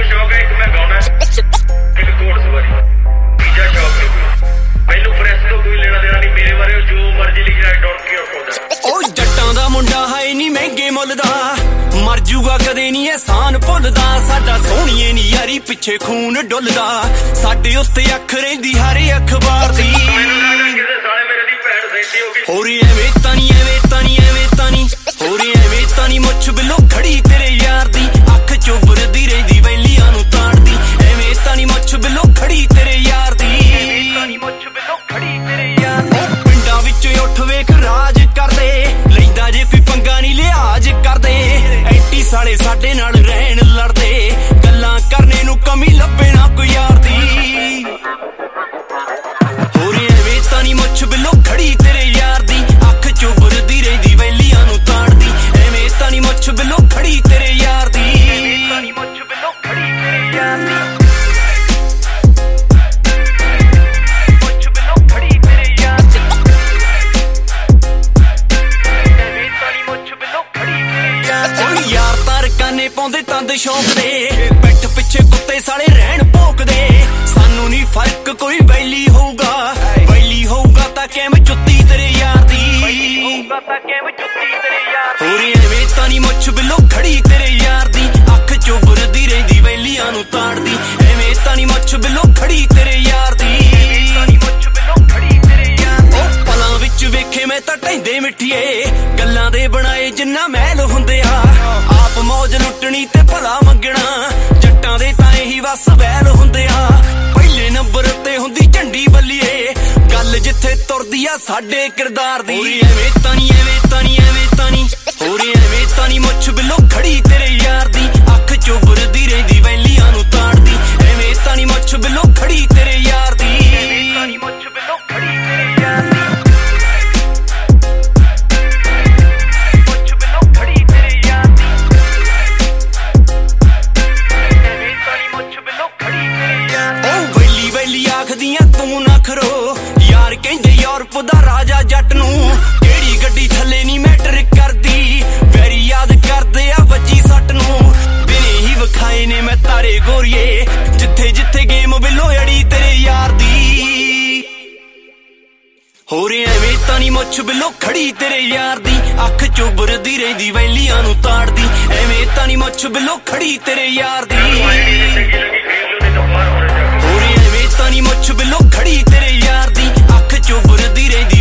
ਮੈਨੂੰ ਸ਼ੌਕ ਹੈ ਇੱਕ ਮੈਂ ਗਾਉਣਾ ਇੱਕ ਘੋੜਸਵਾਰੀ ਤੀਜਾ ਸ਼ੌਕ ਹੈ ਮੈਨੂੰ ਪ੍ਰੈਸ ਤੋਂ ਕੋਈ ਲੈਣਾ ਦੇਣਾ ਨਹੀਂ ਮੇਰੇ ਬਾਰੇ ਜੋ ਮਰਜ਼ੀ ਲਿਖਿਆ ਡੋਂਟ ਕੇਅਰ ਫॉर दैट। ਉਹ ਜੱਟਾਂ ਦਾ ਮੁੰਡਾ ਹੈ ਨਹੀਂ ਮਹਿੰਗੇ ਮੁੱਲ ਦਾ ਮਰ ਜੂਗਾ ਕਦੇ ਨਹੀਂ ਇਹਸਾਨ ਭੁੱਲਦਾ ਸਾਡਾ ਸੋਹਣੀਏ ਨੀ ਯਾਰੀ ਪਿੱਛੇ ਖੂਨ ਡੁੱਲਦਾ ਸਾਡੇ ਉੱਤੇ ਅੱਖ ਰਹਿੰਦੀ ਹਰ ਅਖਬਾਰ ਦੀ ਹੋਰੀ ਐਵੇਂ ਤਾਂ ਨੀ ਐਵੇਂ ਤਾਂ ਨੀ ਐਵੇਂ ਤਾਂ ਨੀ ਹੋਰੀ ਐਵੇਂ ਤਾਂ ਨੀ ਮੁੱਛ ਬਿੱਲੋ ਖੜੀ ਤੇਰੇ ਯਾਰ ਦੀ ਅੱਖ ਚੁੱਭਦੀ ਰਹਿੰਦੀ ਵੈਲੀਆਂ ਨੂੰ ਤਾੜਦੀ ਐਵੇਂ ਤਾਂ ਨੀ ਮੁੱਛ ਬਿੱਲੋ ਖੜੀ ਤੇਰੇ ਯਾਰ ਦੀ ਮੁੱਛ ਬਿੱਲੋ ਖੜੀ ਤੇਰੇ ਯਾਰ ਦੀ ਪਿੰਡਾਂ ਵਿੱਚ ਉੱਠ ਵੇਖ ਰਾਜ ਕਰਦੇ ਲੈਂਦਾ ਜੇ ਕੋਈ ਪੰਗਾ ਨੀ ਲਿਹਾਜ਼ ਕਰਦੇ ਐਂਟੀ ਸਾਲੇ ਸਾਡੇ ਨਾਲ ਰਹਿਣ ਲੜਦੇ ਗੱਲਾਂ ਕਰਨੇ ਨੂੰ ਕਮੀ ਲੱਭੇ ਨਾ ਕੋਈ ਯਾਰ ਦੀ ਹੋਰੀ ਐਵੇਂ ਤਾਂ ਨੀ ਮੁੱਛ ਬਿੱਲੋ ਖੜੀ ਤੇਰੇ ਯਾਰ ਦੀ ਅੱਖ ਚੁੱਭਦੀ ਰਹਿੰਦੀ ਵੈਲੀਆਂ ਨੂੰ ਤਾੜਦੀ ਐਵੇਂ ਤਾਂ ਨੀ ਮੁੱਛ ਬਿੱਲੋ ਖੜੀ ਤੇਰੇ ਯਾਰ ਦੀ ਮੁੱਛ ਬਿੱਲੋ ਖੜੀ ਤੇਰੇ ਯਾਰ ਦੀ ਮੁੱਛ ਬਿੱਲੋ ਖੜੀ ਤੇਰੇ ਯਾਰ ਦੀ ਐਵੇਂ ਤਾਂ ਨੀ ਮੁੱਛ ਬਿੱਲੋ ਖੜੀ ਤੇਰੇ ਯਾਰ ਦੀ ਓ ਯਾਰ ਤਾਰ ਕਾਨੇ ਪਾਉਂਦੇ ਤੰਦ ਸ਼ੌਂਕ ਦੇ ਪਿੱਠ ਪਿੱਛੇ ਕੁੱਤੇ ਸਾਲੇ ਰਹਿਣ ਭੌਂਕਦੇ ਸਾਨੂੰ ਨੀ ਫਰਕ ਕੋਈ ਵੈਲੀ ਹੋਊਗਾ ਤਾਂ ਕਿਵੇਂ ਜੁੱਤੀ ਤੇਰੇ ਯਾਰ ਦੀ ਹੋਰੀ ਐਵੇਂ ਤਾਂ ਨੀ ਮੁੱਛ ਬਿੱਲੋ ਖੜੀ ਤੇਰੇ ਯਾਰ ਦੀ ਅੱਖ ਚੁੱਭਦੀ ਰਹਿੰਦੀ ਵੈਲੀਆਂ ਨੂੰ ਤਾੜਦੀ ਐਵੇਂ ਤਾਂ ਨੀ ਮੁੱਛ ਬਿੱਲੋ ਖੜੀ ਤੇਰੇ ਯਾਰ ਦੀ ਉਹ ਪਲਾਂ ਵਿੱਚ ਵੇਖੇ ਮੈਂ ਤਾਂ ਢੈਂਦੇ ਮਿੱਠੀਏ ਗੱਲਾਂ ਦੇ ਬਣਾਏ ਜਿੰਨਾ ਮਹਿਲ ਹੁੰਦੇ ਆ ਆਪ ਮੌਜ ਲੁੱਟਣੀ ਤੇ ਭਲਾ ਮੰਗਣਾ ਜੱਟਾਂ ਦੇ ਤਾਂ ਇਹੀ ਵਸ ਵੈਲ ਹੁੰਦੇ ਆ ਪਹਿਲੇ ਨੰਬਰ ਤੇ ਹੁੰਦੀ ਝੰਡੀ ਬੱਲੀਏ ਗੱਲ ਜਿੱਥੇ ਤੁਰਦੀ ਆ ਸਾਡੇ ਕਿਰਦਾਰ ਦੀ ਹੋਰੀ ਐਵੇਂ ਤਾਂ ਨੀ ਐਵੇਂ ਤਾਂ ਨੀ ਐਵੇਂ ਤਾਂ ਨੀ ਹੋਰੀ ਐਵੇਂ ਤਾਂ ਨੀ ਮੁੱਛ ਬਿੱਲੋ ਖੜੀ ਤੇਰੇ ਯਾਰ ਦੀ ਅੱਖ ਚੁੱਭਦੀ ਰਹਿੰਦੀ ਵੈਲੀਆਂ ਨੂੰ ਤਾੜਦੀ ਐਵੇਂ ਤਾਂ ਨੀ ਮੁੱਛ ਬਿੱਲੋ ਖੜੀ ਤੇਰੇ ਯਾਰ ਦੀ ਮੁੱਛ ਬਿੱਲੋ ਖੜੀ ਤੇਰੇ ਯਾਰ ਦੀ ਮੁੱਛ ਬਿੱਲੋ ਖੜੀ ਤੇਰੇ ਯਾਰ ਦੀ ਐਵੇਂ ਤਾਂ ਨੀ ਮੁੱਛ ਬਿੱਲੋ ਖੜੀ ਤੇਰੇ ਯਾਰ ਦੀ ਓ ਵੈਲੀ ਵੈਲੀ ਆਖਦੀਆਂ ਤੂੰ ਨਾ ਖਰੋ ਯਾਰ ਕਹਿੰਦੇ ਯੂਰਪ ਦਾ ਰਾਜਾ ਜੱਟ ਨੂੰ ਕਿਹੜੀ ਗੱਡੀ ਥੱਲੇ ਨੀ ਮੈਟਰ ਕਰਦੀ ਵੈਰੀ ਯਾਦ ਕਰਦੇ ਆ ਵੱਜੀ ਸੱਟ ਨੂੰ ਦਿਨੇ ਹੀ ਵਿਖਾਏ ਨੇ ਮੈਂ ਤਾਰੇ ਗੋਰੀਏ ਜਿੱਥੇ ਜਿੱਥੇ ਗੇਮ ਬਿੱਲੋ ਅੜੀ ਤੇਰੇ ਯਾਰ ਦੀ ਹੋਰੀ ਐਵੇਂ ਤਾਂ ਨੀ ਮੁੱਛ ਬਿੱਲੋ ਖੜੀ ਤੇਰੇ ਯਾਰ ਦੀ ਅੱਖ ਚੁੱਭਦੀ ਰਹਿੰਦੀ ਵੈਲੀਆਂ ਨੂੰ ਤਾੜਦੀ ਐਵੇਂ ਤਾਂ ਨੀ ਮੁੱਛ ਬਿੱਲੋ ਖੜੀ ਤੇਰੇ ਯਾਰ ਦੀ ਹੋਰੀ ਐਵੇਂ ਤਾਂ ਨੀ ਮੁੱਛ ਬਿੱਲੋ ਖੜੀ ਤੇਰੇ ਯਾਰ ਦੀ ਅੱਖ ਚੁੱਭਦੀ ਰਹਿੰਦੀ